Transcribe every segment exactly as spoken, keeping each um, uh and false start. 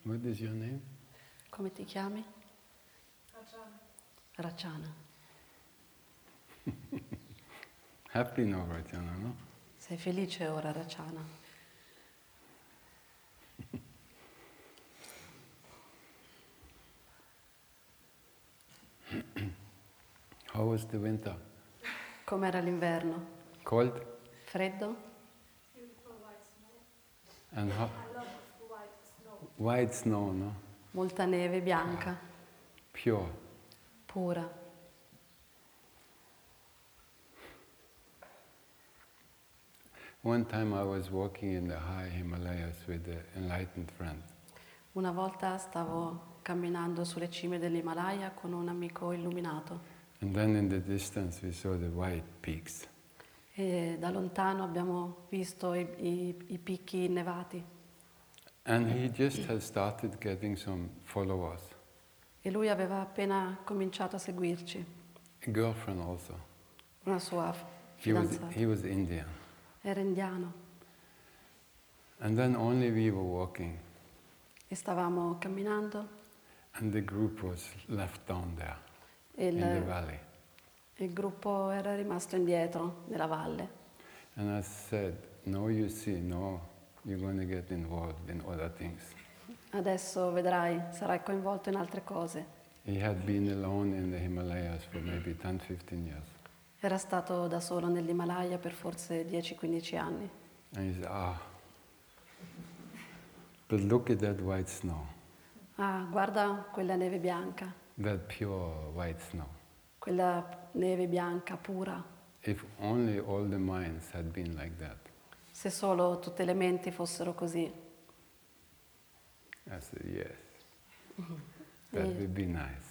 What is your name? Come ti chiami? Rachana. Rachana. Happy now, Rachana, no? Sei felice ora, Rachana? How was the winter? Com'era l'inverno? Cold? Freddo? Beautiful white snow. And how? A lot of white snow. White snow, no? Molta neve bianca, Pure. pura. One time I was walking in the high Himalayas with an enlightened friend. Una volta stavo camminando sulle cime dell'Himalaya con un amico illuminato And then in the distance we saw the white peaks. e da lontano abbiamo visto i, i, i picchi innevati And he just had started getting some followers. e lui aveva appena cominciato a seguirci, A girlfriend also. una sua He was, fidanzata. he was Indian. Era indiano And then only we were walking. e stavamo camminando And the group was left down there e in the il, valley. il gruppo era rimasto indietro nella valle. And I said, no, you see, no, you're going to get involved in other things. Adesso vedrai, sarai coinvolto in altre cose. He had been alone in the Himalayas for maybe ten, fifteen years. Era stato da solo nell'Himalaya per forse dieci quindici anni. And he said, ah, but look at that white snow, Ah, guarda quella neve bianca, that pure white snow. quella neve bianca pura. If only all the minds had been like that. Se solo tutte le menti fossero così. I said, yes, that E, would be nice.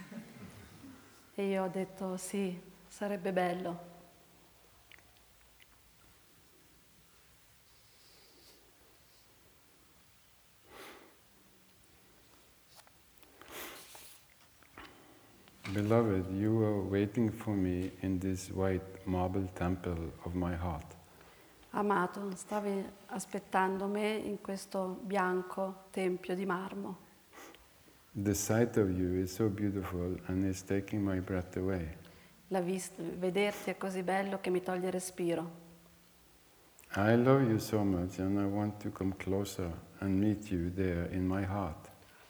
e io ho detto sì, sarebbe bello. Beloved, you were waiting for me in this white marble temple of my heart. Amato, stavi aspettando me in questo bianco tempio di marmo. The sight of you is so beautiful and is taking my breath away. La vista, vederti è così bello che mi toglie il respiro. I love you so much and I want to come closer and meet you there in my heart.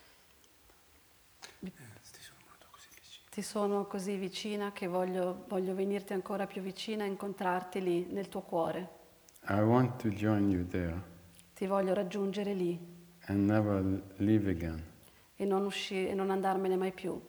Ti sono così vicina che voglio, voglio venirti ancora più vicina e incontrarti lì, nel tuo cuore. I want to join you there Ti voglio raggiungere lì and never leave again. e non uscire e non andarmene mai più.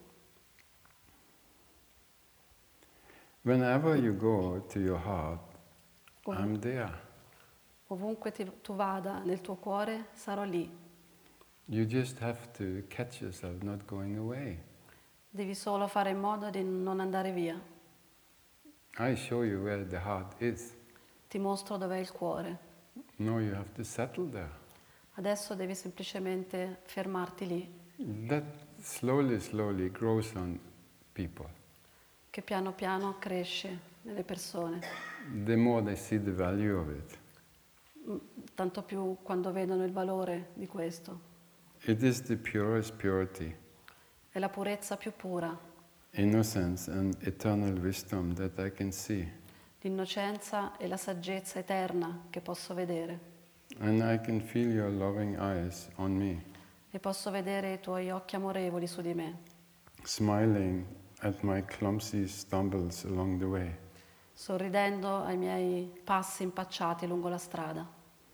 Whenever you go to your heart, Ov- I'm there. Ovunque ti- tu vada nel tuo cuore, sarò lì. You just have to catch yourself not going away. Devi solo fare in modo di non andare via. I show you where the heart is. Ti mostro dov'è il cuore. No, you have to settle there. Adesso devi semplicemente fermarti lì, That slowly, slowly grows on people. che piano piano cresce nelle persone. The more they see the value of it. Mm, Tanto più quando vedono il valore di questo. It is the purest purity, È la purezza più pura, innocence and eternal wisdom that I can see. l'innocenza e la saggezza eterna che posso vedere. And I can feel your loving eyes on me, E posso vedere i tuoi occhi amorevoli su di me, smiling at my clumsy stumbles along the way. sorridendo ai miei passi impacciati lungo la strada.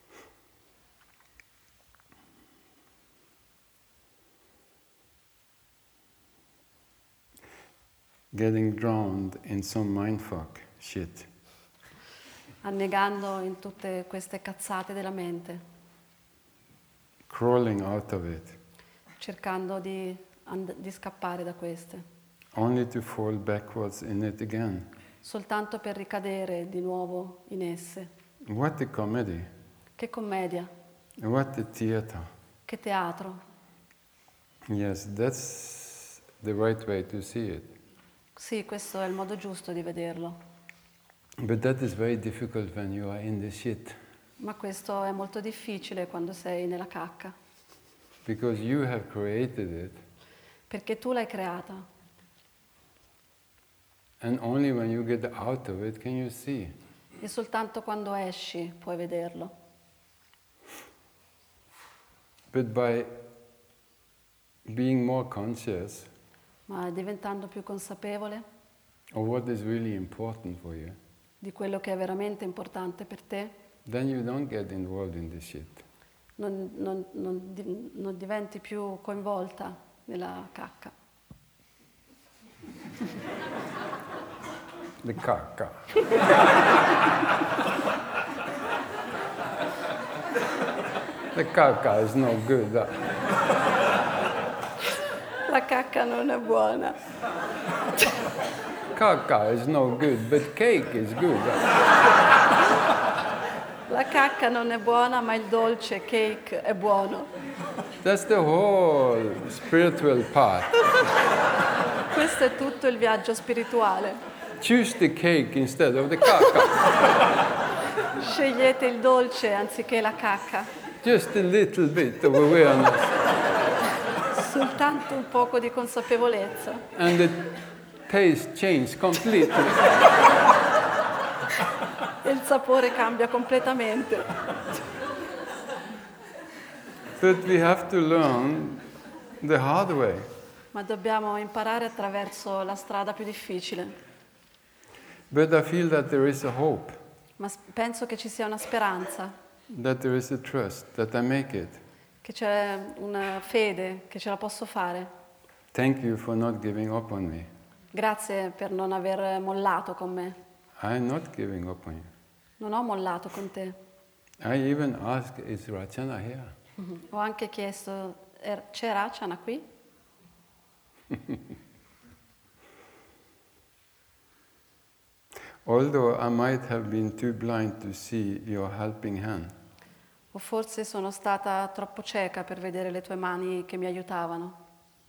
Getting drowned in some mindfuck shit. Annegando in tutte queste cazzate della mente, Crawling out of it, cercando di, and- di scappare da queste, only to fall backwards in it again. soltanto per ricadere di nuovo in esse. What a comedy. Che commedia, What a theater. che teatro. Yes, that's the right way to see it. Sì, questo è il modo giusto di vederlo, But that is very difficult when you are in the shit. ma questo è molto difficile quando sei nella cacca. because you have created it, perché tu l'hai creata. and only when you get out of it can you see. E soltanto quando esci puoi vederlo. But by being more conscious Ma diventando più consapevole of what is really important for you, di quello che è veramente importante per te, then you don't get involved in this shit. non, non- non di- non diventi più coinvolta nella cacca. The kaka. The kaka is no good. uh. La cacca non è buona. Kaka is no good, but cake is good. uh. La cacca non è buona, ma il dolce cake è buono. That's the whole spiritual path. Questo è tutto il viaggio spirituale. Choose the cake instead of the kaka. Scegliete il dolce anziché la cacca. Just a little bit of awareness. Soltanto un poco di consapevolezza. And the taste changes completely. E il sapore cambia completamente. But we have to learn the hard way. Ma dobbiamo imparare attraverso la strada più difficile. But I feel that there is a hope, Ma s- penso che ci sia una speranza, that there is a trust, that I make it. che c'è una fede, che ce la posso fare. Thank you for not giving up on me. Grazie per non aver mollato con me. I'm not giving up on you. Non ho mollato con te. I even asked, is Rachana here? Mhm. Ho anche chiesto, "Er- c'è Rachana qui? Although I might have been too blind to see your helping hand, O forse sono stata troppo cieca per vedere le tue mani che mi aiutavano.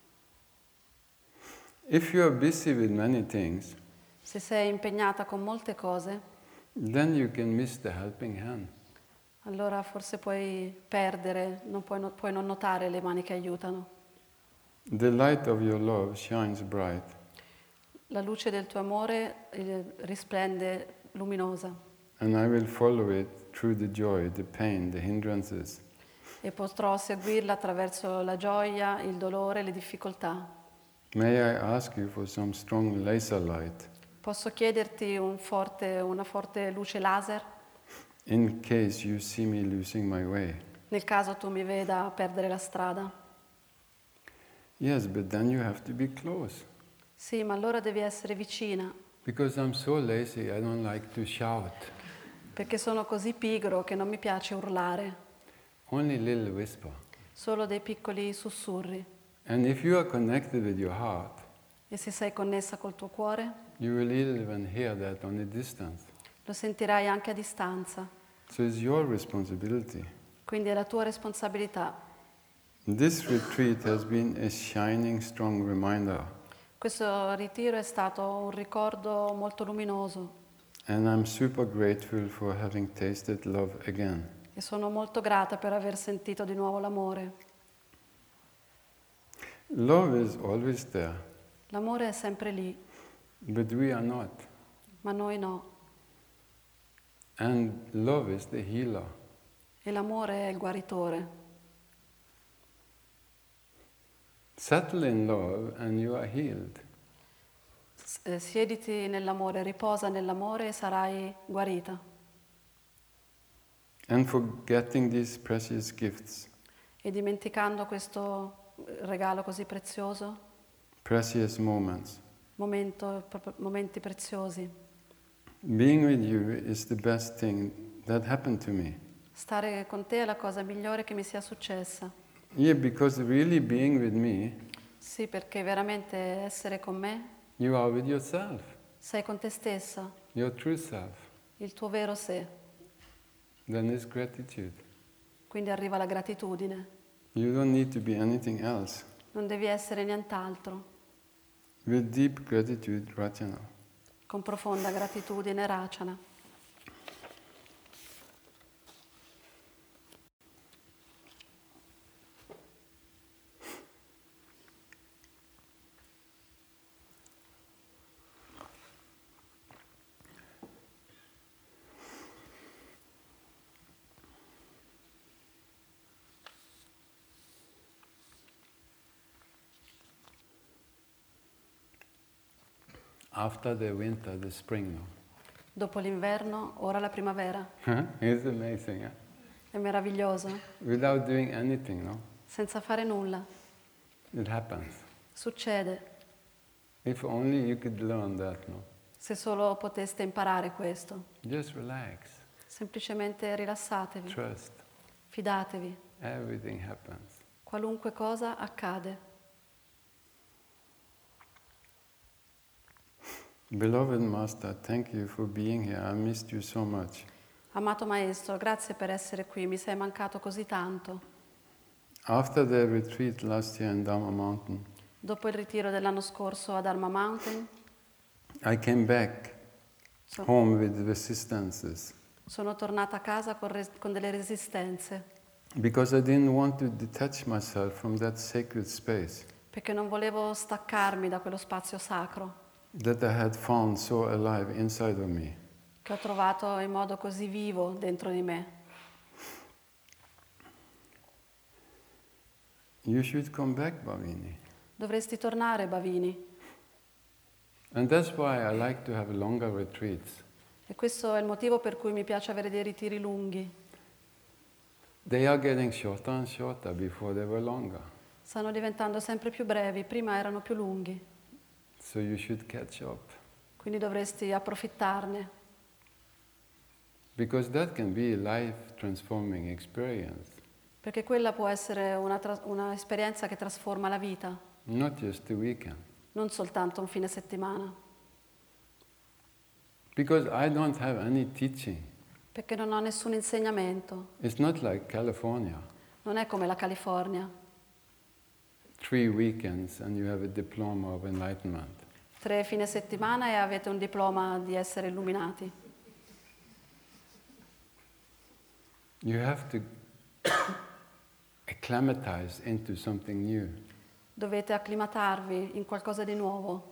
if you are busy with many things, Se sei impegnata con molte cose, then you can miss the helping hand. allora forse puoi perdere, non puoi, no- puoi non notare le mani che aiutano. The light of your love shines bright, La luce del tuo amore eh, risplende luminosa and I will follow it through the joy, the pain, the hindrances. e potrò seguirla attraverso la gioia, il dolore, le difficoltà. May I ask you for some strong laser light, Posso chiederti un forte- una forte luce laser in case you see me losing my way? nel caso tu mi veda perdere la strada? Yes, but then you have to be close. Sì, ma allora devi essere vicina, Because I'm so lazy, I don't like to shout. perché sono così pigro che non mi piace urlare, Only little whisper. solo dei piccoli sussurri. And if you are connected with your heart, E se sei connessa col tuo cuore, you will even hear that on a distance. lo sentirai anche a distanza. So it's your responsibility. Quindi è la tua responsabilità. This retreat has been a shining, strong reminder, Questo ritiro è stato un ricordo molto luminoso and I'm super grateful for having tasted love again. e sono molto grata per aver sentito di nuovo l'amore. Love is always there, L'amore è sempre lì, but we are not. ma noi no. And love is the healer. E l'amore è il guaritore. Settle in love and you are healed. S- eh, Siediti nell'amore, riposa nell'amore e sarai guarita. And for getting these precious gifts, E dimenticando questo regalo così prezioso, precious moments, momento- proprio- momenti preziosi, being with you is the best thing that happened to me. stare con te è la cosa migliore che mi sia successa. Yeah, because really being with me, Sì, perché veramente essere con me, you are with yourself, sei con te stessa, your true self. il tuo vero sé. Then is gratitude. Quindi arriva la gratitudine. You don't need to be anything else. Non devi essere nient'altro. With deep gratitude, Rachana. Con profonda gratitudine, Rachana. After the winter, the spring, no? Dopo l'inverno, ora la primavera. It's amazing, eh? È meraviglioso. Without doing anything, no? Senza fare nulla. It happens. Succede. If only you could learn that, no? Se solo poteste imparare questo. Just relax. Semplicemente rilassatevi. Trust. Fidatevi. Everything happens. Qualunque cosa accade. Beloved Master, thank you for being here. I missed you so much. Amato Maestro, grazie per essere qui, mi sei mancato così tanto. After the retreat last year in Dharma Mountain, Dopo il ritiro dell'anno scorso a Dharma Mountain, I came back so- home with resistances sono tornata a casa con, res- con delle resistenze, because I didn't want to detach myself from that sacred space perché non volevo staccarmi da quello spazio sacro that I had found so alive inside of me. che ho trovato in modo così vivo dentro di me. You should come back, Bhavini. Dovresti tornare, Bhavini. And that's why I like to have longer retreats. E questo è il motivo per cui mi piace avere dei ritiri lunghi. They are getting shorter and shorter before they were longer. Stanno diventando sempre più brevi, prima erano più lunghi, So you should catch up. quindi dovresti approfittarne, Because that can be a life transforming experience, perché quella può essere una, tra- una esperienza che trasforma la vita, not just a weekend. non soltanto un fine settimana, Because I don't have any teaching. perché non ho nessun insegnamento, It's not like California. non è come la California, Three weekends and you have a diploma of enlightenment. tre fine settimana e avete un diploma di essere illuminati. You have to acclimatize into something new. Dovete acclimatarvi in qualcosa di nuovo.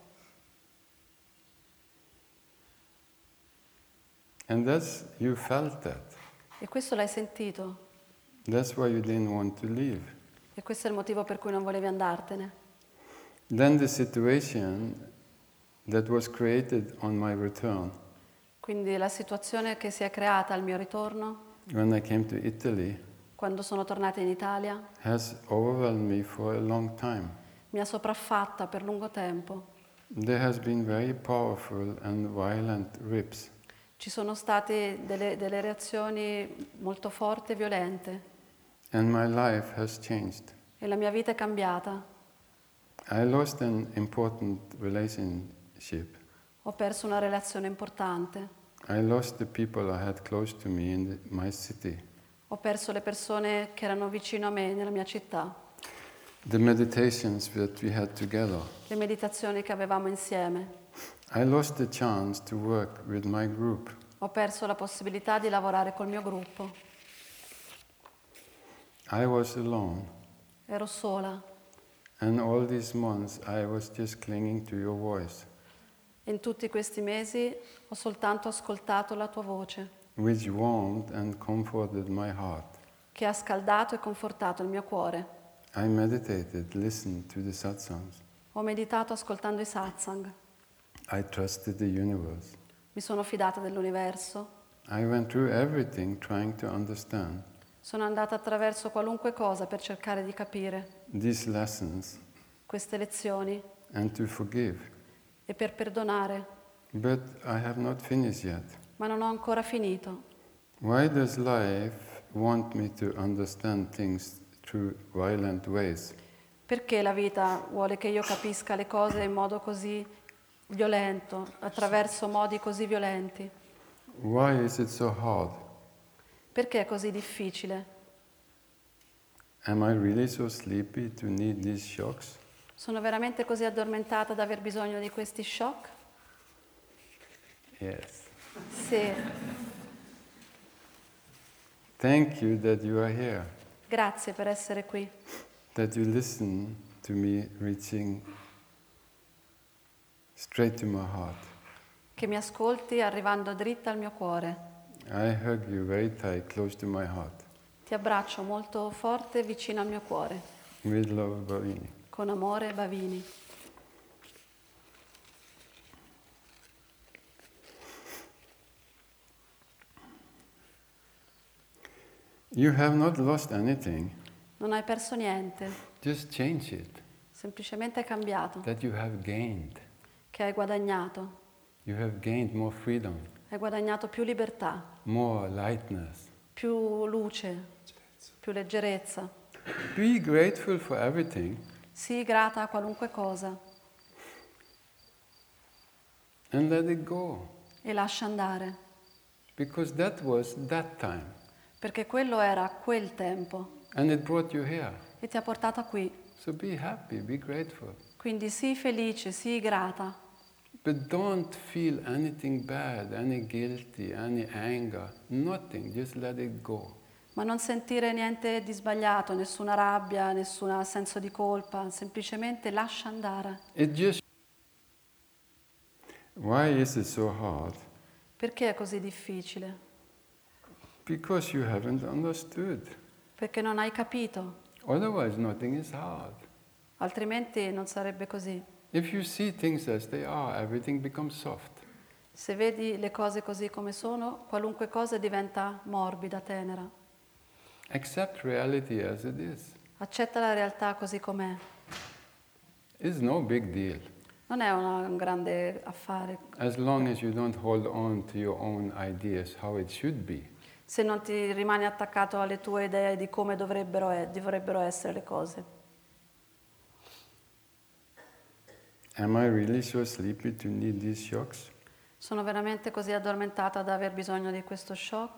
And that's, you felt that. E questo l'hai sentito. That's why you didn't want to leave. E questo è il motivo per cui non volevi andartene. Then the situation that was created on my return, Quindi la situazione che si è creata al mio ritorno, when I came to Italy, quando sono tornata in Italia, has overwhelmed me for a long time. mi ha sopraffatta per lungo tempo. There has been very powerful and violent rips. Ci sono state delle, delle reazioni molto forti e violente And my life has changed. e la mia vita è cambiata. I lost an important relationship. Ho perso una relazione importante. I lost the people I had close to me in the, my city. Ho perso le persone che erano vicino a me nella mia città, The meditations that we had together. le meditazioni che avevamo insieme. I lost the chance to work with my group. Ho perso la possibilità di lavorare col mio gruppo. I was alone. Ero sola And all these months I was just clinging to your voice, e in tutti questi mesi ho soltanto ascoltato la tua voce, which warmed and comforted my heart. che ha scaldato e confortato il mio cuore. I meditated, listened to the satsangs. Ho meditato ascoltando i satsang. I trusted the universe. Mi sono fidata dell'universo. I went through everything trying to understand Sono andata attraverso qualunque cosa per cercare di capire these lessons queste lezioni and to forgive. e per perdonare, But I have not finished yet. ma non ho ancora finito. Why does life want me to understand things through violent ways? Perché la vita vuole che io capisca le cose in modo così violento, attraverso modi così violenti? Why is it so hard? Perché è così difficile? Am I really so sleepy to need these shocks? Sono veramente così addormentata da aver bisogno di questi shock? Yes. Sì. Thank you that you are here, Grazie per essere qui, that you listen to me reaching straight to my heart. che mi ascolti arrivando dritta al mio cuore. I hug you very tight, close to my heart. Ti abbraccio molto forte vicino al mio cuore, With love, Bhavini. con amore, Bhavini. You have not lost anything. Non hai perso niente, Just change it. semplicemente hai cambiato, That you have gained. che hai guadagnato. You have gained more freedom, Hai guadagnato più libertà, more lightness. più luce, più leggerezza. Be grateful for everything Sii grata a qualunque cosa and let it go. e lascia andare, Because that was that time. perché quello era quel tempo And it brought you here. e ti ha portata qui. So be happy, be grateful. Quindi sii felice, sii grata, But don't feel anything bad, any guilty, any anger. Nothing. Just let it go. ma non sentire niente di sbagliato, nessuna rabbia, nessun senso di colpa, semplicemente lascia andare. It just. Why is it so hard? Perché è così difficile? Because you haven't understood. Perché non hai capito, Otherwise, nothing is hard. altrimenti non sarebbe così. If you see things as they are, everything becomes soft. Se vedi le cose così come sono, qualunque cosa diventa morbida, tenera. Accept reality as it is. Accetta la realtà così com'è. It's no big deal. Non è una- un grande affare, As long as you don't hold on to your own ideas how it should be. se non ti rimani attaccato alle tue idee di come dovrebbero, e- dovrebbero essere le cose. Am I really so sleepy to need these shocks? Sono veramente così addormentata da aver bisogno di questo shock?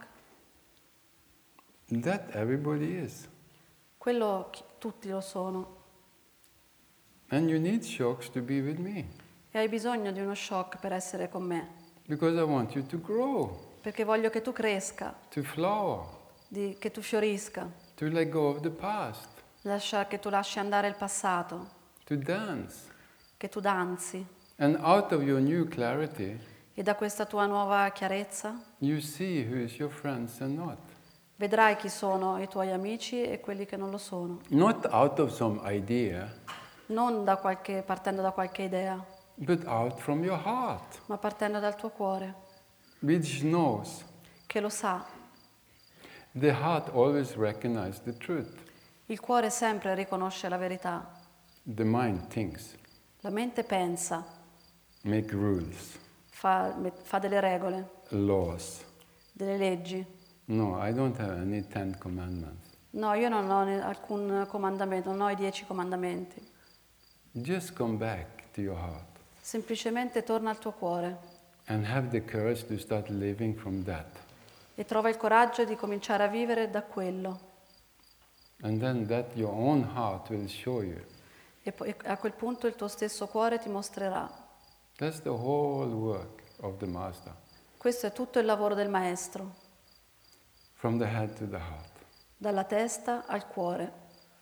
That everybody is. Quello chi- tutti lo sono. And you need shocks to be with me. E hai bisogno di uno shock per essere con me. Because I want you to grow, Perché voglio che tu cresca, to flower, di- che tu fiorisca, to let go of the past, lascia- che tu lasci andare il passato, to dance. che tu danzi. And out of your new clarity, E da questa tua nuova chiarezza you see who is your friends and not. vedrai chi sono i tuoi amici e quelli che non lo sono. Not out of some idea, Non da qualche- partendo da qualche idea, but out from your heart, ma partendo dal tuo cuore, which knows. che lo sa. The heart always recognizes the truth. Il cuore sempre riconosce la verità. The mind thinks, La mente pensa, make rules, fa, fa delle regole, laws. delle leggi. No, I don't have any Ten Commandments. No, io non ho ne- alcun comandamento, non ho i dieci comandamenti. Just come back to your heart Semplicemente torna al tuo cuore and have the courage to start living from that. e trova il coraggio di cominciare a vivere da quello. And then that your own heart will show you. E poi a quel punto il tuo stesso cuore ti mostrerà. That's the whole work of the Master, Questo è tutto il lavoro del Maestro, from the head to the heart. dalla testa al cuore.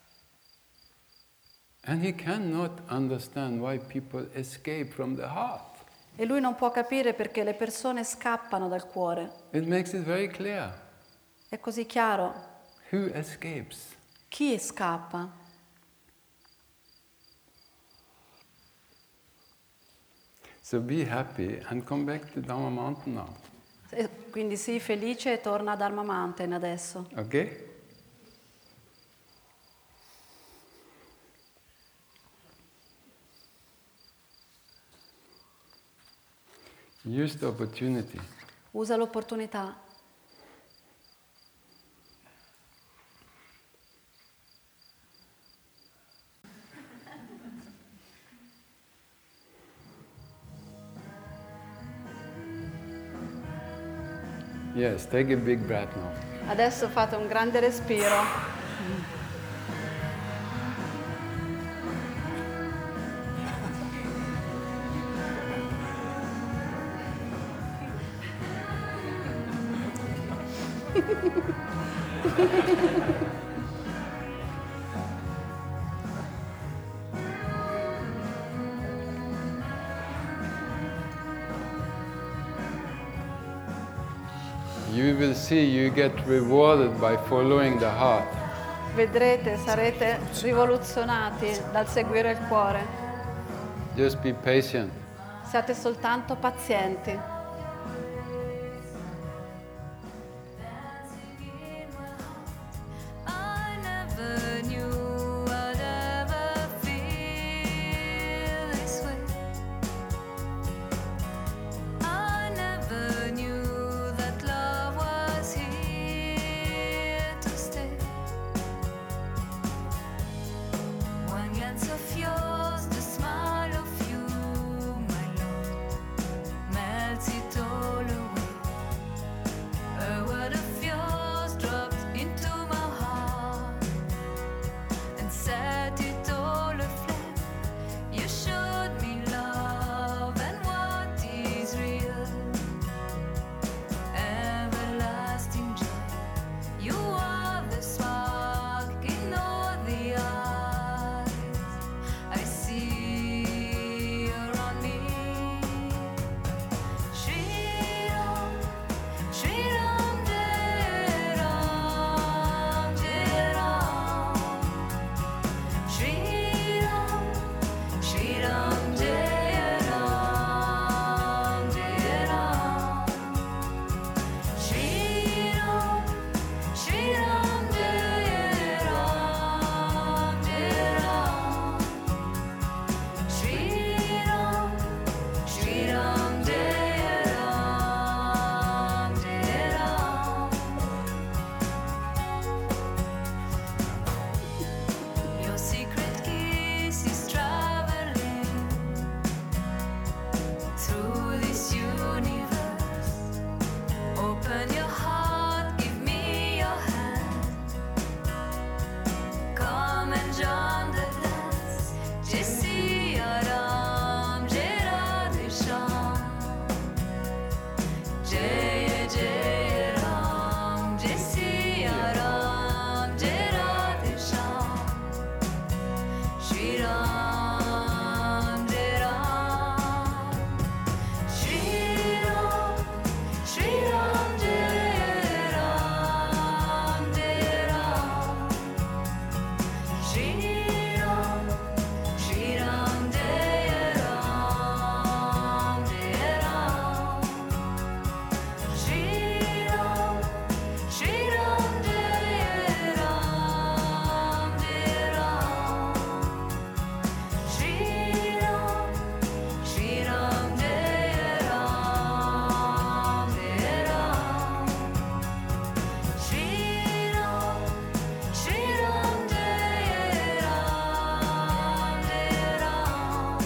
And he cannot understand why people escape from the heart. E lui non può capire perché le persone scappano dal cuore. It makes it very clear. È così chiaro. Who escapes? Chi scappa? So be happy and come back to Dharma Mountain now. E quindi sii felice e torna a Dharma Mountain adesso. Okay? Use the opportunity. Usa l'opportunità. Yes, take a big breath now. Adesso fate un grande respiro. You will see you get rewarded by following the heart. Vedrete, sarete rivoluzionati dal seguire il cuore. Just be patient. Siate soltanto pazienti. Open your heart, give me your hand. Come and join the dance. Jesse Aram, Jera Sham. Jay Jay Ram, Jesse Aram, Jera Sham. Shri Ram, Jai Ram. Shri Ram, Shri Ram, Jai Ram, Jai Ram. Shri Ram, Shri Ram, Jai Ram, Jai Ram. Shri Ram, Shri Ram, Jai Ram, Jai Ram. Shri Ram, Shri Ram, Jai Ram, Jai Ram. Shri Ram, Shri Ram, Jai Ram, Jai Ram.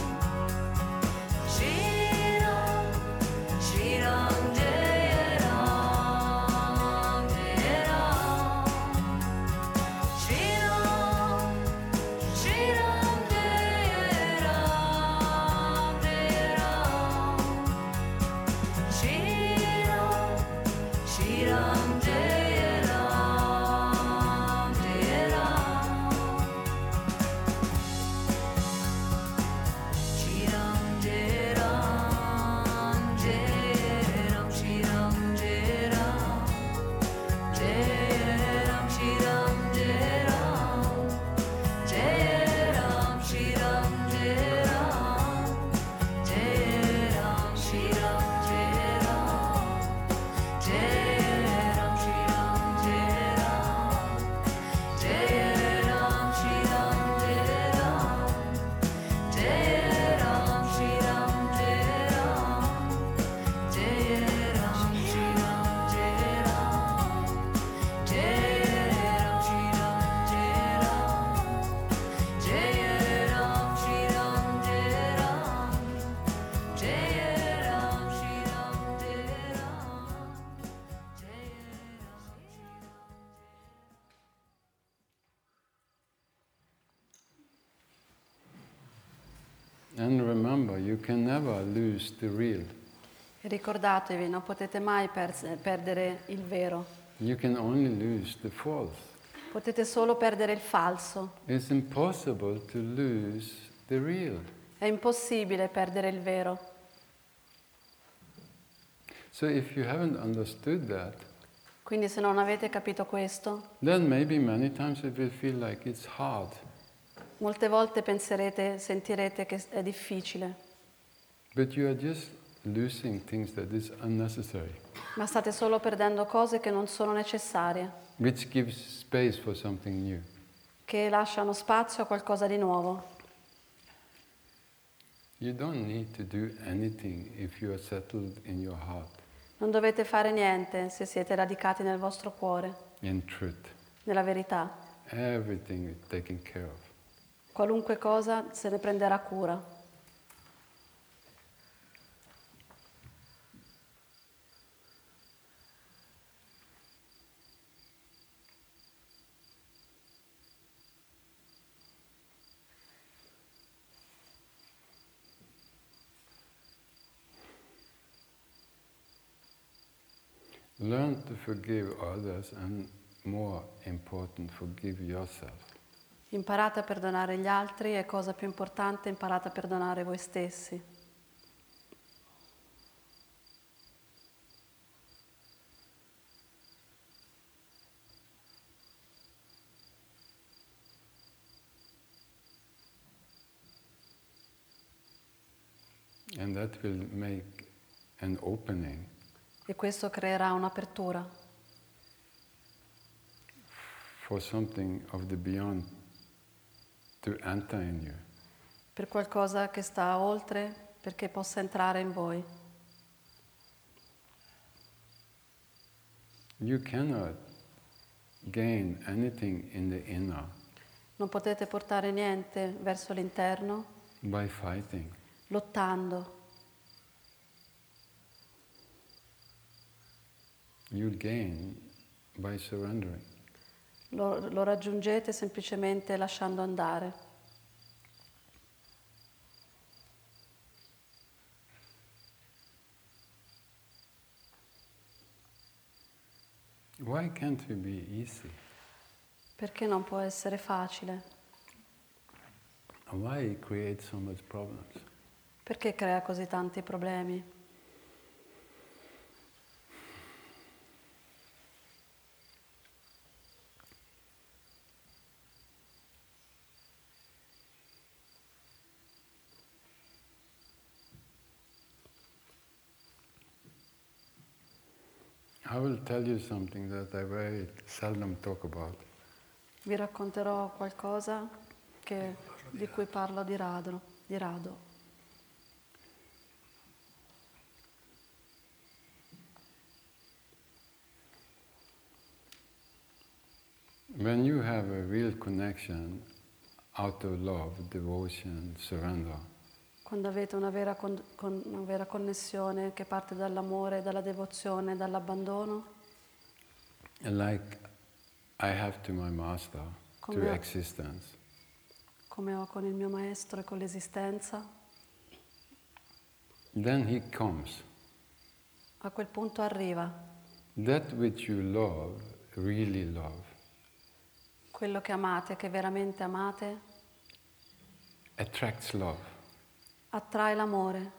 Shri Ram, Shri Ram, Jai Ram, Jai Ram. Shri Ram, Shri Ram, Jai Ram, Jai Ram. Shri Ram, Shri Ram, Jai Ram, Jai Ram. Shri Ram, Jai Ram, Jai Ram. Shri Ram, Jai Ram, Jai Ram. Shri Ram, Jai Ram, Jai Ram. Shri Ram, Jai Ram, Jai Ram. Shri Ram, Jai Ram, Jai Ram. Shri Ram, Jai Ram, Jai Ram. Shri Ram, Jai Ram, Jai Ram. Shri Ram, Jai Ram, Jai Ram. Shri Ram, Jai Ram, Jai Ram. Shri Ram, Jai Ram, Jai Ram. Shri Ram, Jai Ram, Jai Ram. Shri Ram, Jai Ram, Jai Ram. And remember, you can never lose the real. E ricordatevi, non potete mai perse- perdere il vero, You can only lose the false. potete solo perdere il falso. It's impossible to lose the real. È impossibile perdere il vero. So if you haven't understood that, Quindi se non avete capito questo, then maybe many times it will feel like it's hard. molte volte penserete, sentirete che è difficile, But you are just losing things that is unnecessary, ma state solo perdendo cose che non sono necessarie, which gives space for something new. che lasciano spazio a qualcosa di nuovo. You don't need to do anything if you are settled in your heart, Non dovete fare niente se siete radicati nel vostro cuore, in truth. nella verità. Everything is taken care of. Qualunque cosa se ne prenderà cura. Learn to forgive others and, more important, forgive yourself. Imparate a perdonare gli altri e, cosa più importante, imparate a perdonare voi stessi. And that will make an opening E questo creerà un'apertura for something of the beyond to enter in you. per qualcosa che sta oltre, perché possa entrare in voi. You cannot gain anything in the inner Non potete portare niente verso l'interno by fighting. lottando. you gain by surrendering. Lo, lo raggiungete semplicemente lasciando andare. Why can't we be easy? Perché non può essere facile? Why create so much problems? Perché crea così tanti problemi? I will tell you something that I very seldom talk about. Vi racconterò qualcosa che, di cui parlo di rado, di rado. When you have a real connection out of love, devotion, surrender, Quando avete una vera, con, con- una vera connessione che parte dall'amore, dalla devozione, dall'abbandono, like I have to my master, to Come- existence, come ho con il mio maestro e con l'esistenza, then he comes. a quel punto arriva That which you love, really love, quello che amate, che veramente amate, attracts love. attrae l'amore.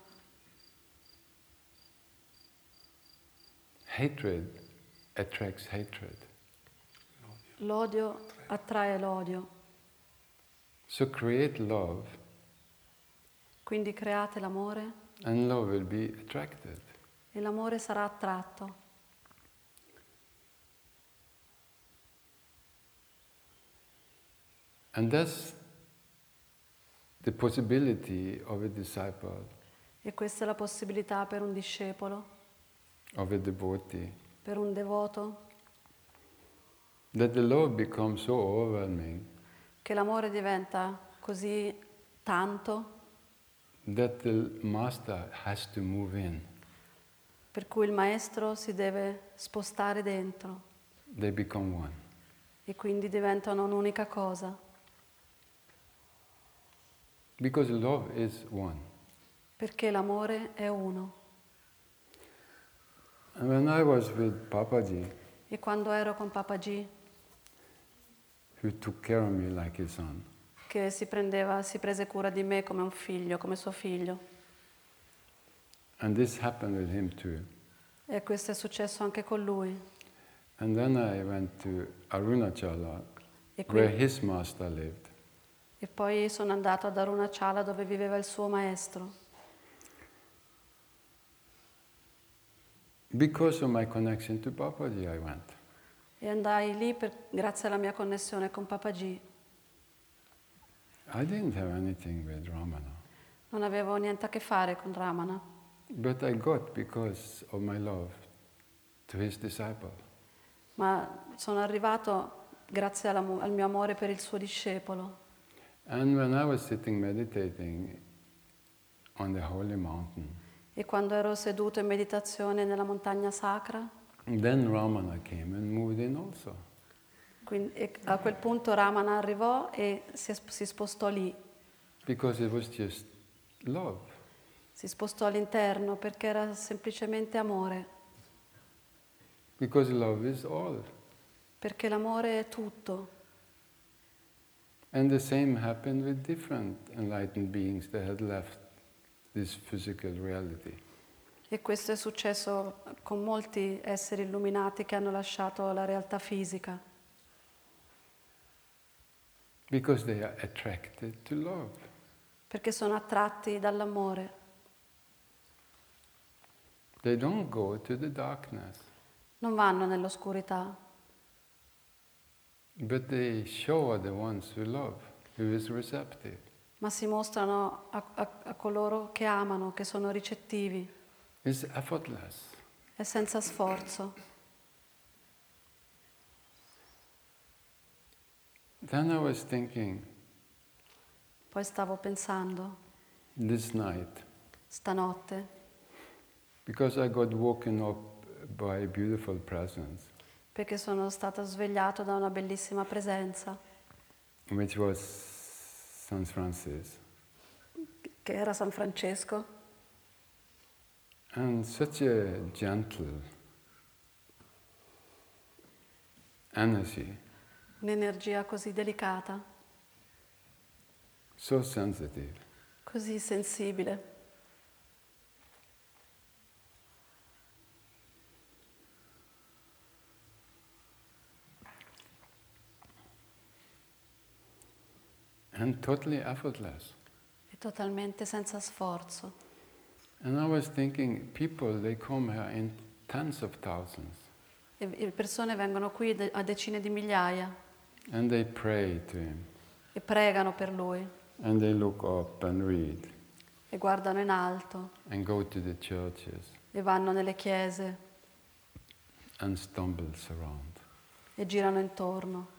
Hatred attracts hatred. L'odio attrae l'odio. So create love Quindi create l'amore and love will be attracted. e l'amore sarà attratto. And that's the possibility of a disciple, E questa è la possibilità per un discepolo, of a devotee, per un devoto, that the love becomes so overwhelming che l'amore diventa così tanto that the master has to move in. per cui il maestro si deve spostare dentro They become one. e quindi diventano un'unica cosa. Because love is one. Perché l'amore è uno. And when I was with Papaji, E quando ero con Papa G, who took care of me like his son, che si prendeva, si prese cura di me come un figlio, come suo figlio, and this happened with him too. e questo è successo anche con lui. And then I went to Arunachala, E, where quindi, his master lived. e poi sono andato ad Arunachala dove viveva il suo maestro. Because of my connection to Papaji, I went. E andai lì per, grazie alla mia connessione con Papa G. I didn't have anything with Ramana, Non avevo niente a che fare con Ramana, but I got because of my love to his disciple. ma sono arrivato grazie alla, al mio amore per il suo discepolo. And when I was sitting meditating on the holy mountain, E quando ero seduto in meditazione nella montagna sacra, then Ramana came and moved in also. quindi, e a quel punto Ramana arrivò e si, si spostò lì. Because it was just love. Si spostò all'interno perché era semplicemente amore, Because love is all. perché l'amore è tutto. And the same happened with different enlightened beings that had left this physical reality. E questo è successo con molti esseri illuminati che hanno lasciato la realtà fisica, Because they are attracted to love. perché sono attratti dall'amore. They don't go to the darkness, Non vanno nell'oscurità, but they show the ones who love, who is receptive. ma si mostrano a, a, a coloro che amano, che sono ricettivi. It's effortless. È senza sforzo. Then I was thinking, Poi stavo pensando, this night, stanotte, because I got woken up by a beautiful presence, perché sono stato svegliato da una bellissima presenza, which was Saint Francis. che era San Francesco, And such a gentle energy, un'energia così delicata, so sensitive. così sensibile. And totally effortless. E totalmente senza sforzo. And I was thinking, people, they come here in tens of thousands. E le persone vengono qui de- a decine di migliaia And they pray to him. e pregano per lui And they look up and read. e guardano in alto And go to the churches. e vanno nelle chiese And stumbles around. e girano intorno.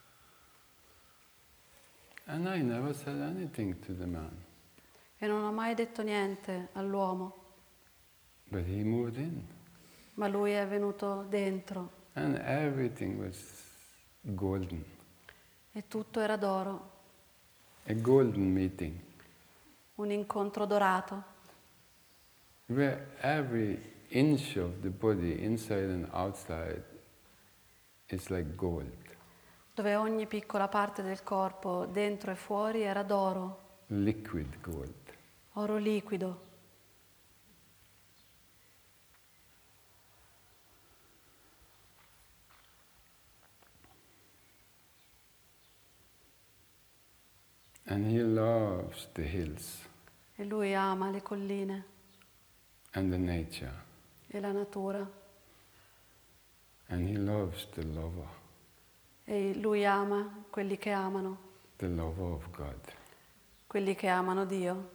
And I never said anything to the man. E non ho mai detto niente all'uomo, But he moved in. ma lui è venuto dentro And everything was golden. e tutto era d'oro, A golden meeting. un incontro dorato, Where every inch of the body, inside and outside, is like gold. dove ogni piccola parte del corpo, dentro e fuori, era d'oro, Liquid gold. oro liquido. And he loves the hills E lui ama le colline and the nature. e la natura. And he loves the lover, E lui ama quelli che amano, the lover of God. quelli che amano Dio.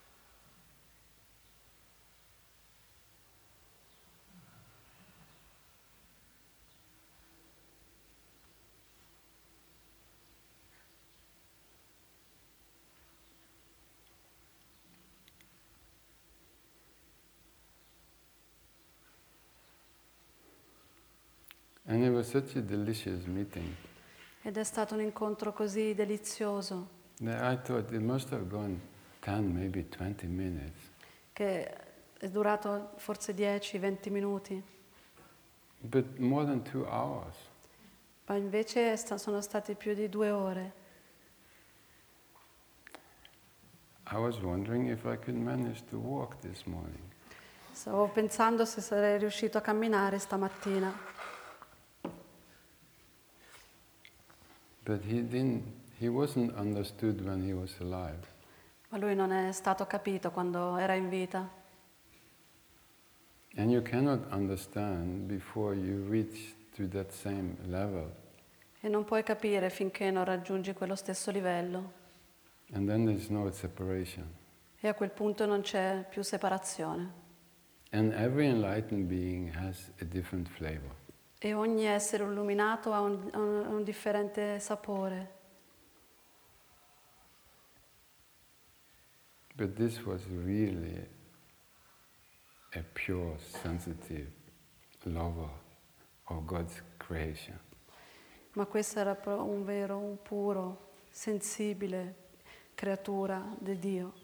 And it was such a delicious meeting Ed è stato un incontro così delizioso that I thought it must have gone ten, maybe twenty minutes. che è durato forse dieci venti minuti, But more than two hours. ma invece sta- sono stati più di due ore. I was wondering if I could manage to walk this morning. Stavo pensando se sarei riuscito a camminare stamattina, But he didn't, he wasn't understood when he was alive. ma lui non è stato capito quando era in vita. And you cannot understand before you reach to that same level. E non puoi capire finché non raggiungi quello stesso livello. And then there's no separation. E a quel punto non c'è più separazione. And every enlightened being has a different flavor. E ogni essere illuminato ha un, ha un, ha un differente sapore. But this was really a pure, sensitive lover of God's creation. Ma questo era pro- un vero, un puro, sensibile creatura di Dio.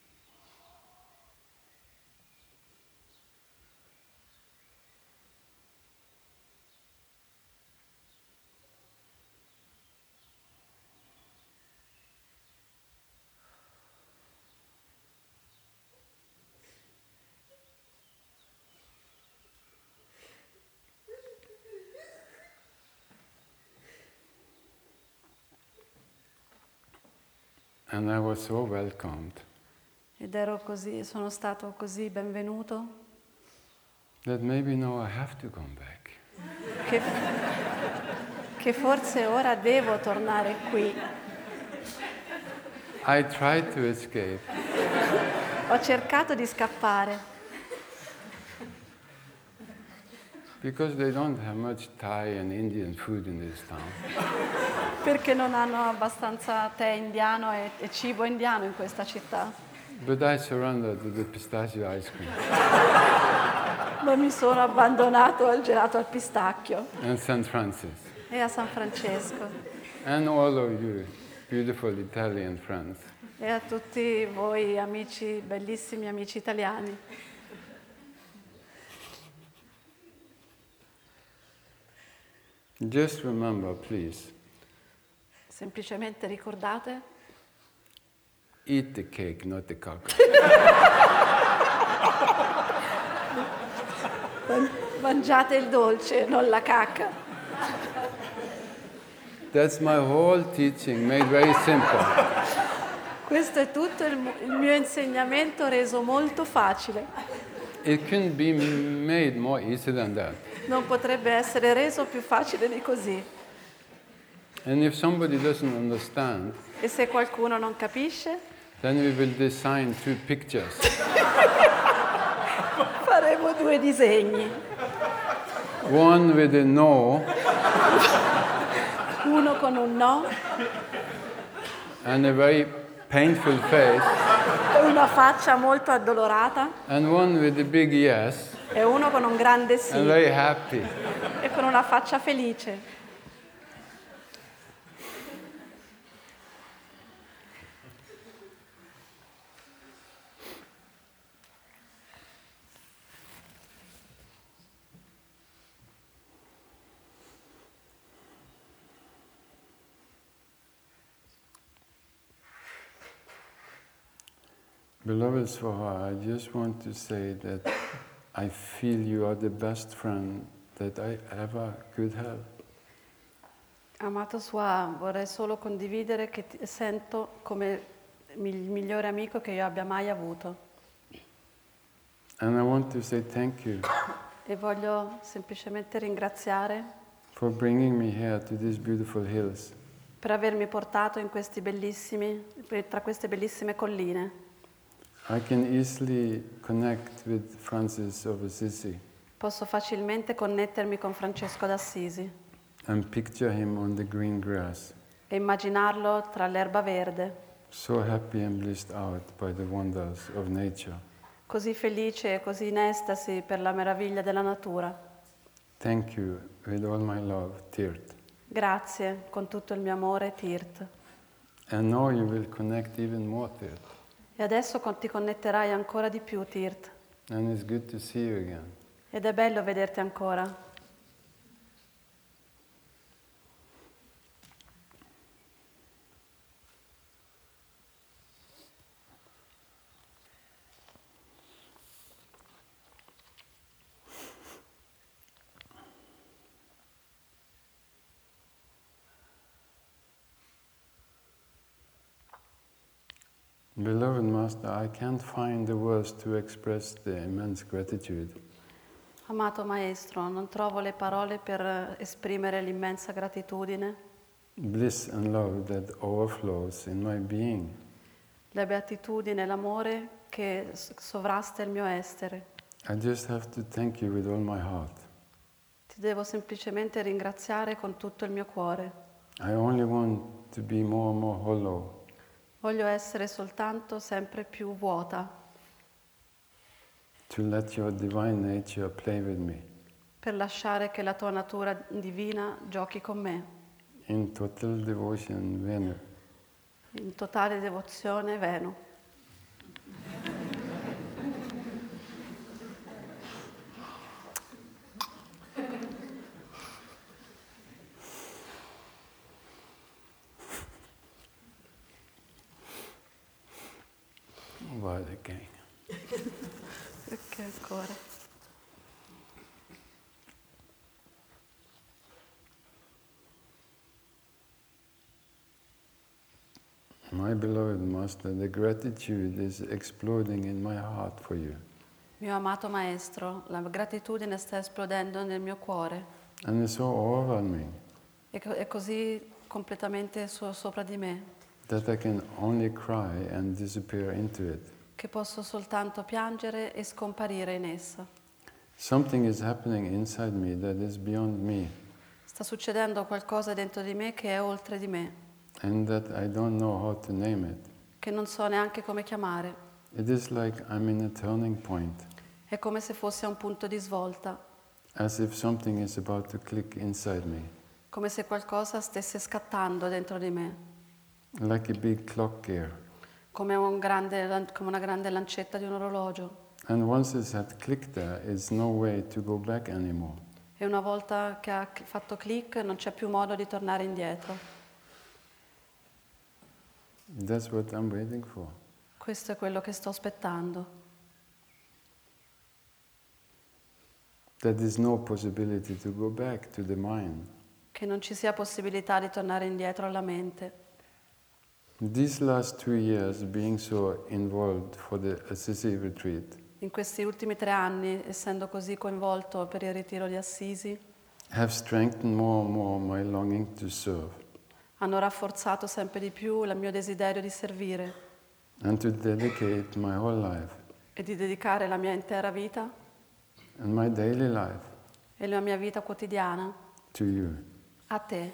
And I was so welcomed Ed ero così, sono stato così benvenuto that maybe now I have to come back. che, che forse ora devo tornare qui. I tried to escape, Ho cercato di scappare because they don't have much Thai and Indian food in this town. perché non hanno abbastanza tè indiano e, e cibo indiano in questa città. But I surrendered to the pistachio ice cream. non mi sono abbandonato al gelato al pistacchio and Saint Francis, e a San Francesco and all of you beautiful Italian friends. e a tutti voi amici, bellissimi amici italiani. Just remember, please, Semplicemente ricordate, eat the cake, not the cock. mangiate il dolce, non la cacca. That's my whole teaching, made very simple. Questo è tutto il, mu- il mio insegnamento reso molto facile. It couldn't be made more easy than that. Non potrebbe essere reso più facile di così. And if somebody doesn't understand, E se qualcuno non capisce, then we will design two pictures. faremo due disegni. One with a no Uno con un no and a very painful face, e una faccia molto addolorata and one with a big yes e uno con un grande sì and very happy. e con una faccia felice. Beloved Swaha, I just want to say that I feel you are the best friend that I ever could have. Amato Sua, vorrei solo condividere che ti sento come il migliore amico che io abbia mai avuto. And I want to say thank you E voglio semplicemente ringraziare for bringing me here to these beautiful hills. per avermi portato in questi bellissimi, tra queste bellissime colline. I can easily connect with Francis of Assisi Posso facilmente connettermi con Francesco d'Assisi and picture him on the green grass, e immaginarlo tra l'erba verde, so happy and blissed out by the wonders of nature. così felice e così in estasi per la meraviglia della natura. Thank you with all my love, Tirt. Grazie con tutto il mio amore, Tirt. And now you will connect even more, Tirt. E adesso con- ti connetterai ancora di più, Tirt. And it's good to see you again. Ed è bello vederti ancora. Beloved Master, I can't find the words to express the immense gratitude. Amato Maestro, non trovo le parole per eh, esprimere l'immensa gratitudine, Bliss and love that overflows in my being. la beatitudine e l'amore che s- sovrasta il mio essere. I just have to thank you with all my heart. Ti devo semplicemente ringraziare con tutto il mio cuore. I only want to be more and more hollow, Voglio essere soltanto sempre più vuota to let your divine nature play with me per lasciare che la tua natura divina giochi con me. in total devotion, Venu. In totale devozione, Venu. What again? Perché ancora? My beloved Master, the gratitude is exploding in my heart for you. Mio amato Maestro, la gratitudine sta esplodendo nel mio cuore. And it's so overwhelming È, co- è così completamente so- sopra di me that I can only cry and disappear into it. che posso soltanto piangere e scomparire in essa. Something is happening inside me that is beyond me, Sta succedendo qualcosa dentro di me che è oltre di me, and that I don't know how to name it. che non so neanche come chiamare. It is like I'm in a turning point, È come se fosse a un punto di svolta, as if something is about to click inside me, come se qualcosa stesse scattando dentro di me, like a big clock gear. come, un grande, come una grande lancetta di un orologio. And once it had clicked there, there's no way to go back anymore. E una volta che ha fatto click non c'è più modo di tornare indietro. That's what I'm waiting for. Questo è quello che sto aspettando. That there's no possibility to go back to the mind. Che non ci sia possibilità di tornare indietro alla mente. These last two years, being so involved for the Assisi retreat, In questi ultimi tre anni, essendo così coinvolto per il ritiro di Assisi, have strengthened more and more my longing to serve hanno rafforzato sempre di più il mio desiderio di servire and to dedicate my whole life e di dedicare la mia intera vita and my daily life e la mia vita quotidiana to you, a te,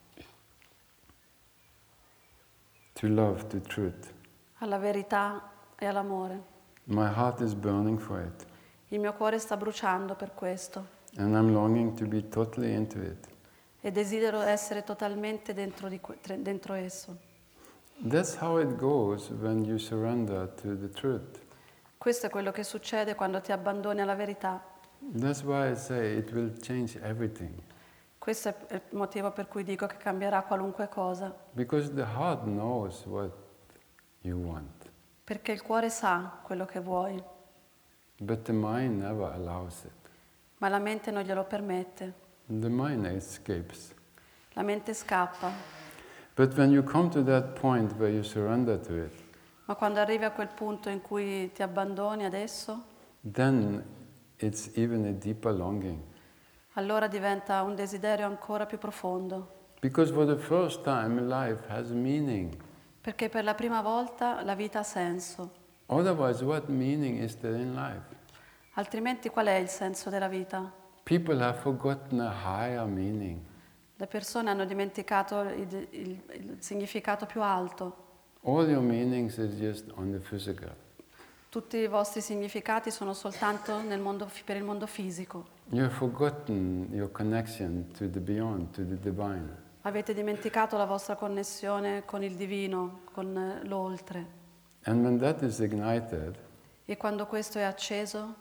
to love, to truth. alla verità e all'amore. My heart is burning for it, Il mio cuore sta bruciando per questo and I'm longing to be totally into it. e desidero essere totalmente dentro, di que- tre- dentro esso. That's how it goes when you surrender to the truth. Questo è quello che succede quando ti abbandoni alla verità. That's why I say it will change everything. Questo è il motivo per cui dico che cambierà qualunque cosa, Because the heart knows what you want, perché il cuore sa quello che vuoi, but the mind never allows it. ma la mente non glielo permette. The mind escapes. La mente scappa, But when you come to that point where you surrender to it, ma quando arrivi a quel punto in cui ti abbandoni adesso, then it's even a deeper longing. allora diventa un desiderio ancora più profondo, Because for the first time, life has meaning. perché per la prima volta la vita ha senso. Otherwise, what meaning is there in life? Altrimenti qual è il senso della vita? People have forgotten a higher meaning. Le persone hanno dimenticato il, il- il significato più alto. All your meanings is just on the physical. Tutti i vostri significati sono soltanto nel mondo, fi- per il mondo fisico. You have forgotten your connection to the beyond, to the divine. Avete dimenticato la vostra connessione con il divino, con eh, l'oltre. And when that is ignited, E quando questo è acceso,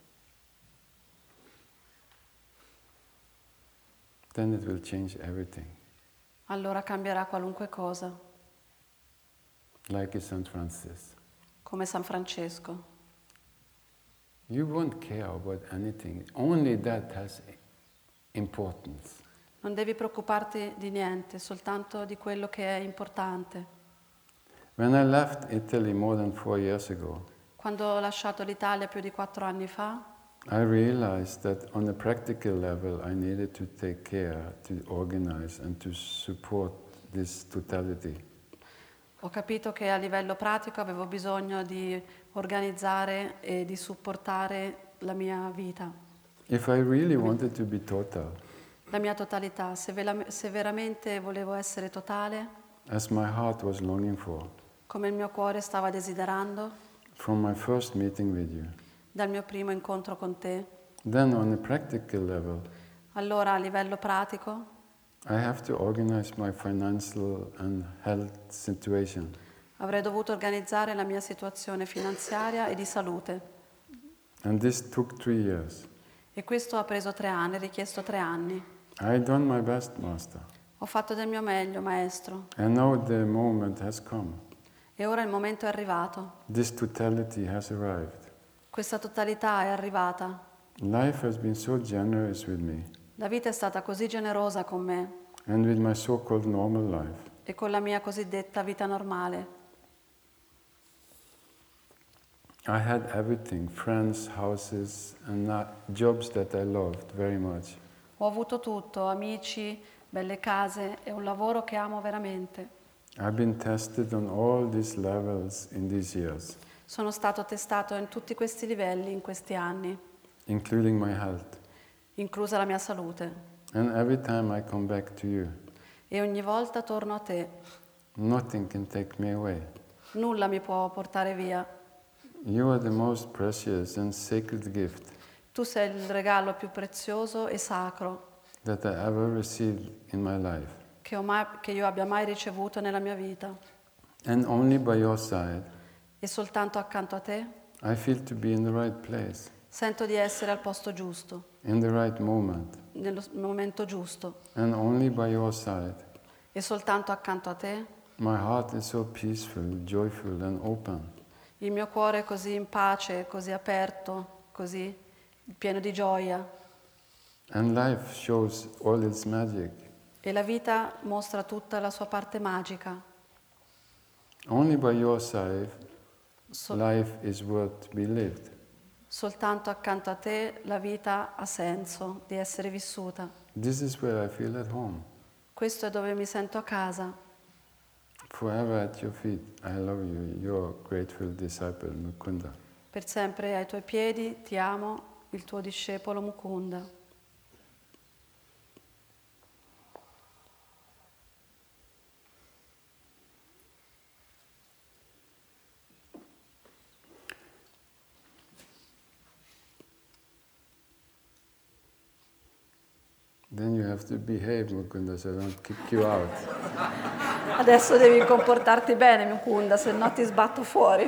then it will change everything. allora cambierà qualunque cosa, Like a Saint Francis. come San Francesco. You won't care about anything. Only that has importance. Non devi preoccuparti di niente, soltanto di quello che è importante. When I left Italy more than four years ago, Quando ho lasciato l'Italia più di quattro anni fa, I realized that on a practical level I needed to take care to organize and to support this totality. ho capito che a livello pratico avevo bisogno di organizzare e di supportare la mia vita, If I really wanted to be total, la mia totalità. Se, vela- se veramente volevo essere totale, as my heart was longing for, come il mio cuore stava desiderando, from my first meeting with you, dal mio primo incontro con te, then on a practical level, allora a livello pratico I have to organize my financial and health situation. avrei dovuto organizzare la mia situazione finanziaria e di salute. And this took three years. E questo ha preso tre anni, richiesto tre anni. I done my best, Master. Ho fatto del mio meglio, maestro, And now the moment has come. e ora il momento è arrivato. This totality has arrived. Questa totalità è arrivata. Life has been so generous with me La vita è stata così generosa con me and with my so-called normal life. e con la mia cosiddetta vita normale. I had everything, friends, houses, and not jobs that I loved very much. Ho avuto tutto, amici, belle case e un lavoro che amo veramente. I've been tested on all these levels in these years, Sono stato testato in tutti questi livelli in questi anni, including my health. inclusa la mia salute. And every time I come back to you, E ogni volta torno a te. nothing can take me away. Nulla mi può portare via. You are the most precious and sacred gift Tu sei il regalo più prezioso e sacro that I ever received in my life. che, ho mai- che io abbia mai ricevuto nella mia vita. And only by your side, E soltanto accanto a te I feel to be in the right place, sento di essere al posto giusto, in the right moment. nello s- momento giusto. And only by your side, E soltanto accanto a te my heart is so peaceful, joyful, and open. il mio cuore è così in pace, così aperto, così pieno di gioia. And life shows all its magic. E la vita mostra tutta la sua parte magica. Only by your side, So- life is worth to be lived. soltanto accanto a te la vita ha senso di essere vissuta. This is where I feel at home. Questo è dove mi sento a casa. Forever at your feet, I love you, your grateful disciple, Mukunda. Per sempre ai tuoi piedi ti amo, il tuo discepolo Mukunda. Then you have to behave, Mukunda, so I don't kick you out. Adesso devi comportarti bene, Mukunda, se no ti sbatto fuori.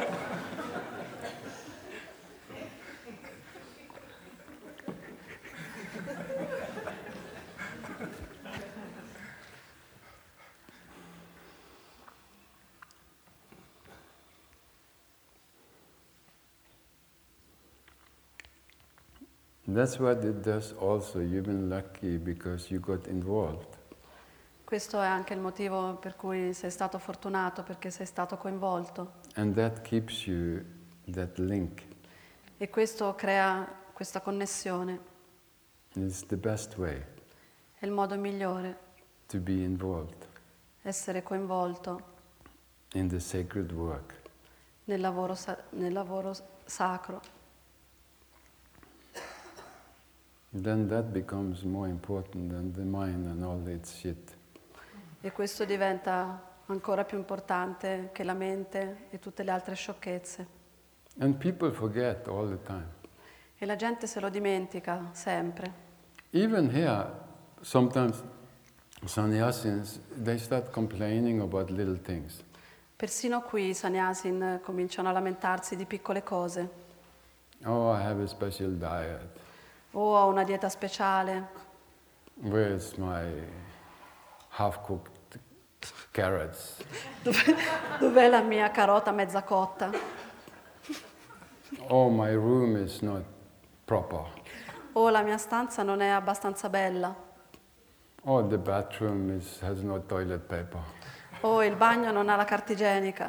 That's what it does also. You've been lucky because you got involved. Questo è anche il motivo per cui sei stato fortunato, perché sei stato coinvolto. And that keeps you, that link. E questo crea questa connessione. It's the best way È il modo migliore, to be involved essere coinvolto in the sacred work. nel lavoro, sa- nel lavoro sacro. Then that becomes more important than the mind and all its shit. E questo diventa ancora più importante che la mente e tutte le altre sciocchezze. And people forget all the time. E la gente se lo dimentica sempre. Even here, sometimes sannyasins, they start complaining about little things. Persino qui i sannyasin cominciano a lamentarsi di piccole cose. Oh, I have a special diet. O ho una dieta speciale, Where's my half-cooked carrots? dove- dov'è la mia carota mezza cotta? Oh, my room is not proper. O la mia stanza non è abbastanza bella. Oh, the bathroom is, has no toilet paper. O il bagno non ha la carta igienica.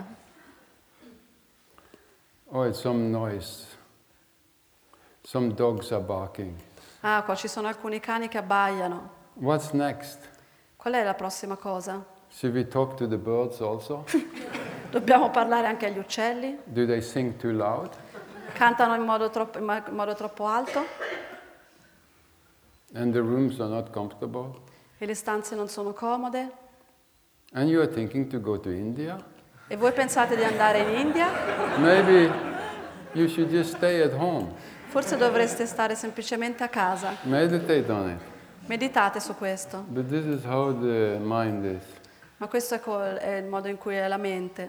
Oh, it's some noise. Some dogs are barking. Ah, qua ci sono alcuni cani che abbaiano. What's next? Qual è la prossima cosa? Should we talk to the birds also? Dobbiamo parlare anche agli uccelli? Do they sing too loud? Cantano in modo troppo, in ma- in modo troppo alto? And the rooms are not comfortable? E le stanze non sono comode? And you are thinking to go to India? E voi pensate di andare in India? Maybe you should just stay at home. Forse dovreste stare semplicemente a casa. Meditate on it. Meditate su questo. But this is how the mind is. Ma questo è, col- è il modo in cui è la mente.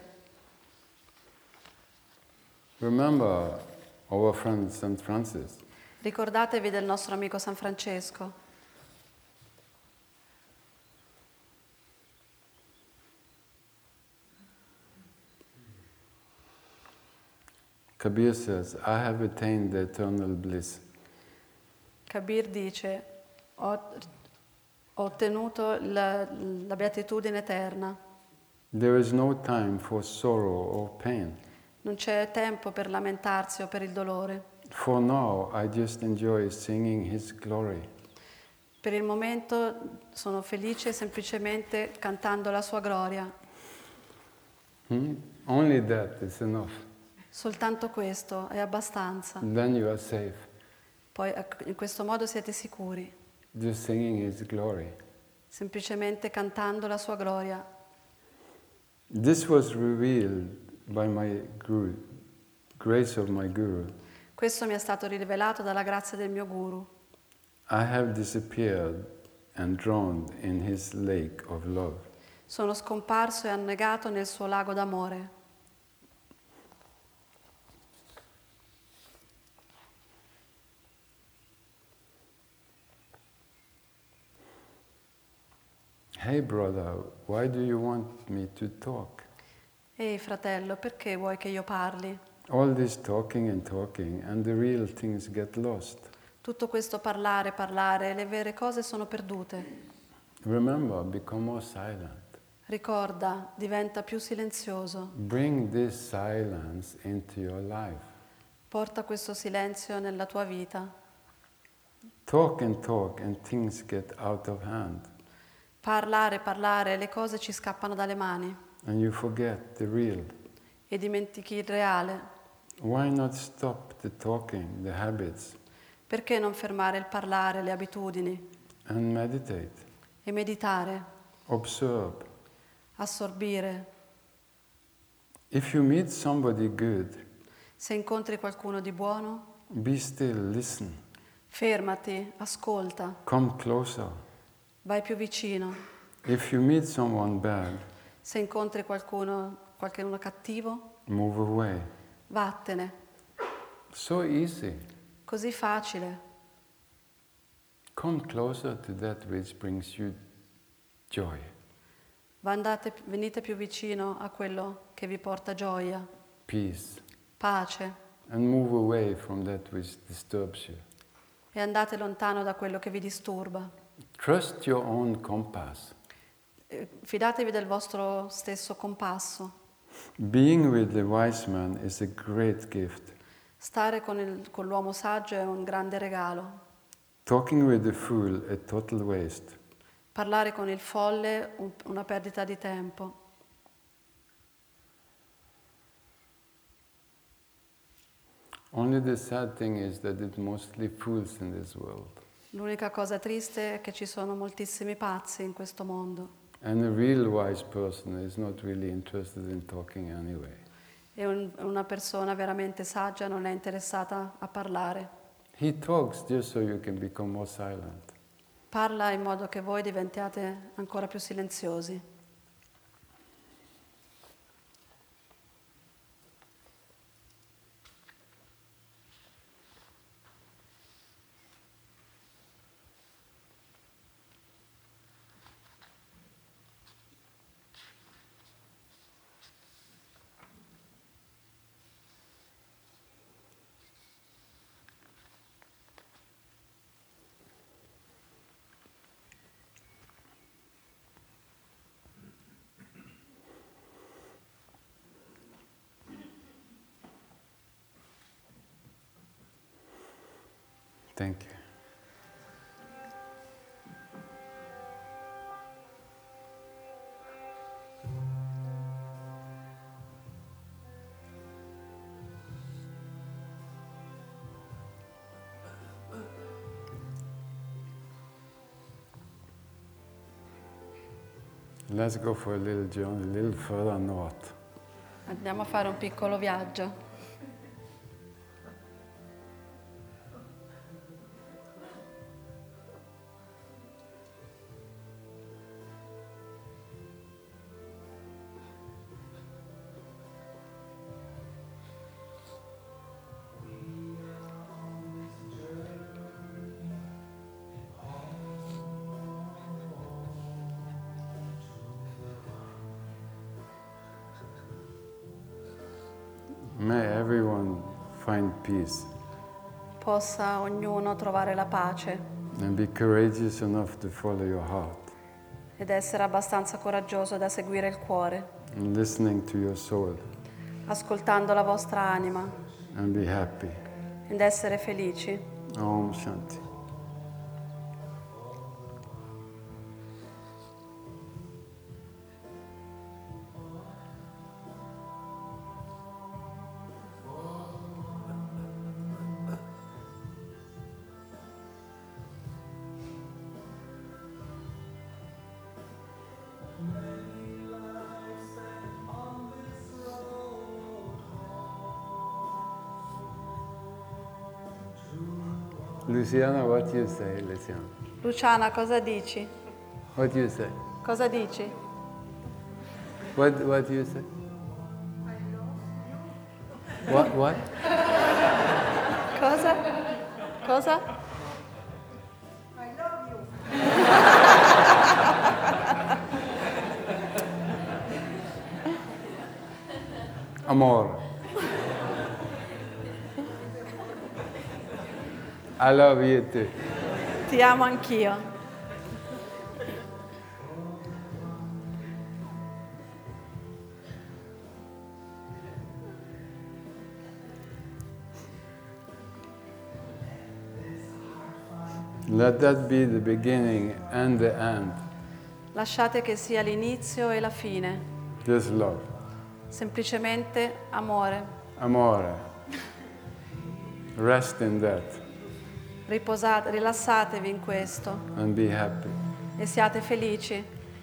Remember our friend Saint Francis. Ricordatevi del nostro amico San Francesco. Kabir says, I have attained the eternal bliss. Kabir dice, ho, ho ottenuto la, la beatitudine eterna. There is no time for sorrow or pain. Non c'è tempo per lamentarsi o per il dolore. For now, I just enjoy singing His glory. Per il momento sono felice semplicemente cantando la sua gloria. Hmm? Only that is enough. Soltanto questo è abbastanza. Then you are safe. Poi ecco, in questo modo siete sicuri, Just singing His glory. semplicemente cantando la sua gloria. This was revealed by my Guru, grace of my Guru, Questo mi è stato rivelato dalla grazia del mio Guru. I have disappeared and drowned in his lake of love. Sono scomparso e annegato nel suo lago d'amore. Hey brother, why do you want me to talk? Ehi fratello, perché vuoi che io parli? All this talking and talking and the real things get lost. Tutto questo parlare, parlare, le vere cose sono perdute. Remember, become more silent. Ricorda, diventa più silenzioso. Bring this silence into your life. Porta questo silenzio nella tua vita. Talk and talk and things get out of hand. Parlare, parlare, le cose ci scappano dalle mani And you forget the real. e dimentichi il reale. Why not stop the talking, the habits, Perché non fermare il parlare, le abitudini and meditate? e meditare, Observe. assorbire? If you meet somebody good, Se incontri qualcuno di buono, be still, listen, fermati, ascolta, come closer. vai più vicino. If you meet someone bad, Se incontri qualcuno, qualcuno cattivo, move away. vattene. So easy. Così facile. Come closer to that which brings you joy. Va andate, venite più vicino a quello che vi porta gioia, Peace, pace, and move away from that which disturbs you. e andate lontano da quello che vi disturba. Trust your own compass. Eh, Fidatevi del vostro stesso compasso. Being with the wise man is a great gift. Stare con, il- con l'uomo saggio è un grande regalo. Talking with the fool a total waste. Parlare con il folle un- una perdita di tempo. Only the sad thing is that it's mostly fools in this world. L'unica cosa triste è che ci sono moltissimi pazzi in questo mondo And a real wise person is not really interested in talking anyway. e un- una persona veramente saggia non è interessata a parlare. He talks just so you can become more silent. Parla in modo che voi diventiate ancora più silenziosi. Thank you. Let's go for a little journey, a little further north. Andiamo a fare un piccolo viaggio. May everyone find peace Possa ognuno trovare la pace and be courageous enough to follow your heart ed essere abbastanza coraggioso da seguire il cuore, and listening to your soul ascoltando la vostra anima and be happy. ed essere felici. Om Shanti. Luciana, what you say, Luciana? Luciana, cosa dici? What you say? Cosa dici? What what you say? What what? Cosa? Cosa? I love you. Amore. I love you too. Ti amo anch'io. Let that be the beginning and the end. Lasciate che sia l'inizio e la fine. Just love. Semplicemente amore. Amore. Rest in that Riposate, rilassatevi in questo and be happy. e siate felici.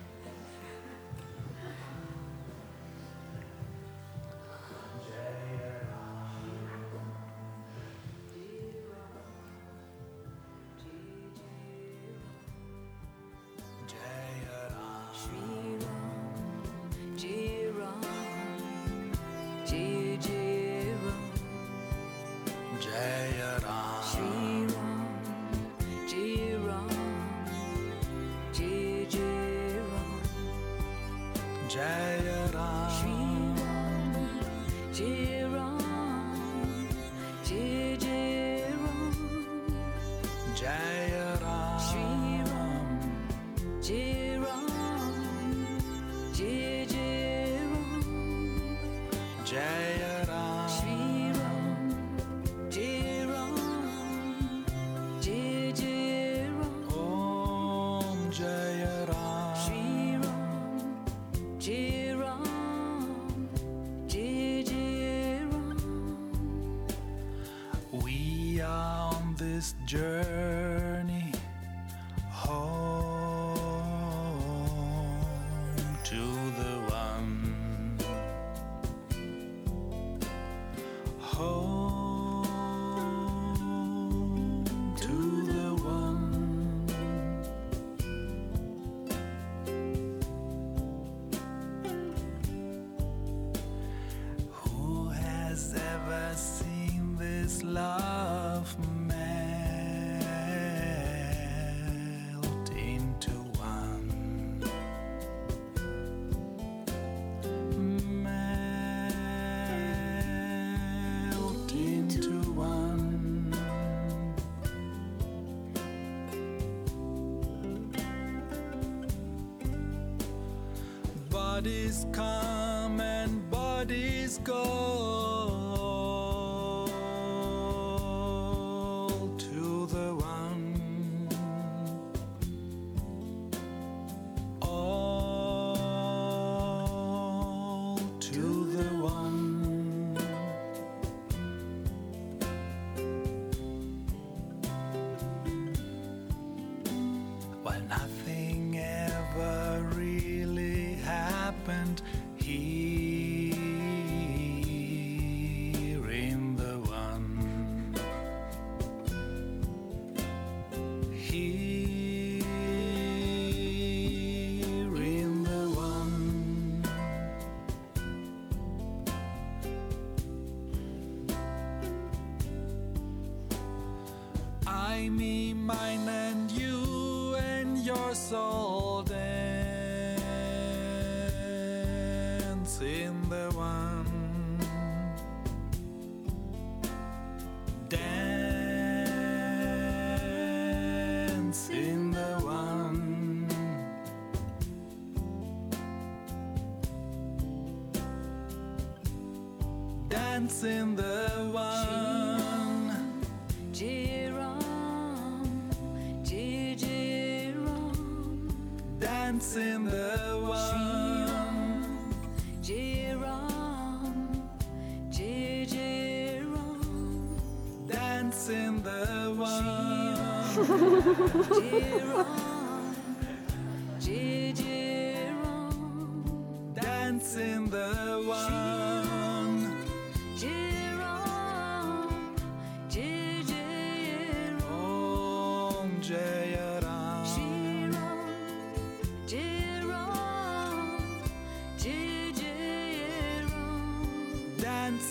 We are on this journey home to the one, home to the one. Who has ever seen this love melt into one, melt into one? Bodies come and bodies go to the one, all to the one. While nothing ever really happened here in the one, here in the one. I, me, mine, and you, and your soul dance in the one, dance in the one, dance in the one, Jiram, Jiram, dance in the one, Jiram, Jiram, dance in the one, Jiram, Jiram, dance in the one, Jiram, Jiram. oh.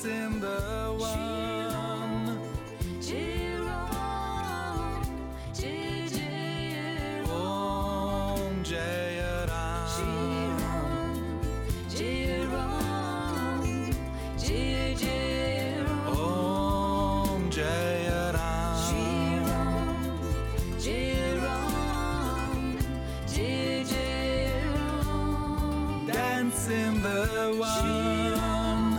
dance in the one. Jai-Ram, Jai-Jai-Ram. Om Jaya Ram. Jai-Ram, Jai-Jai-Ram. Om Jaya Ram. Jai-Ram, Jai-Jai-Ram. Dance in the one.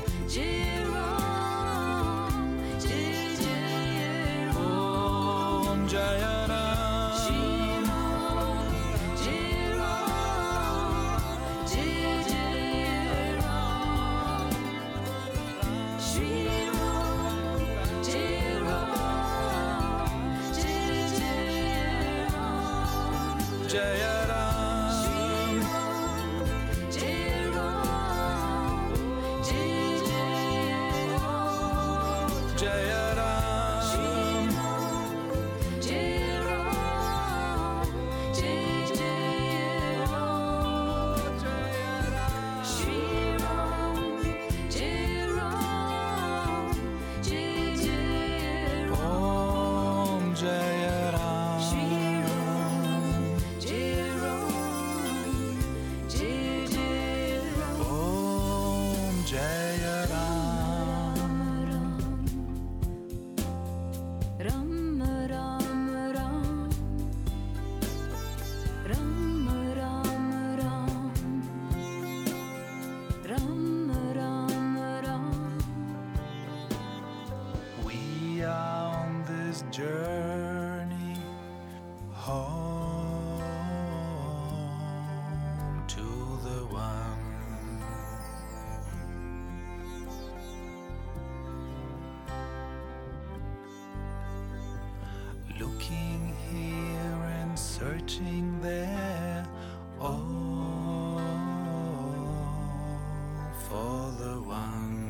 Jai-Ram, Jai-Jai-Ram. Om Jaya Ram. Jai-Ram, Jai-Jai-Ram. Shri-Ram, Jai-Ram, Jai-Jai-Ram. Jaya Ram. Jai-Ram, Jai-Jai-Ram. Jaya Ram. Jai-Ram, Jai-Jai-Ram. Shri-Ram, Jai-Ram, Jai-Jai-Ram. Om Jaya Ram. Jai-Ram, Jai-Jai-Ram. Om Jaya Ram. Ram, Ram, Ram. Ram, Ram, Ram. Ram, Ram, Ram. We are on this journey home to the one. Looking here and searching there, all for the one.